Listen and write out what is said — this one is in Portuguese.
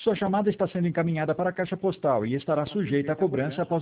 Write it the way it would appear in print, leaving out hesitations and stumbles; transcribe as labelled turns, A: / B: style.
A: Sua chamada está sendo encaminhada para a caixa postal e estará sujeita a cobrança após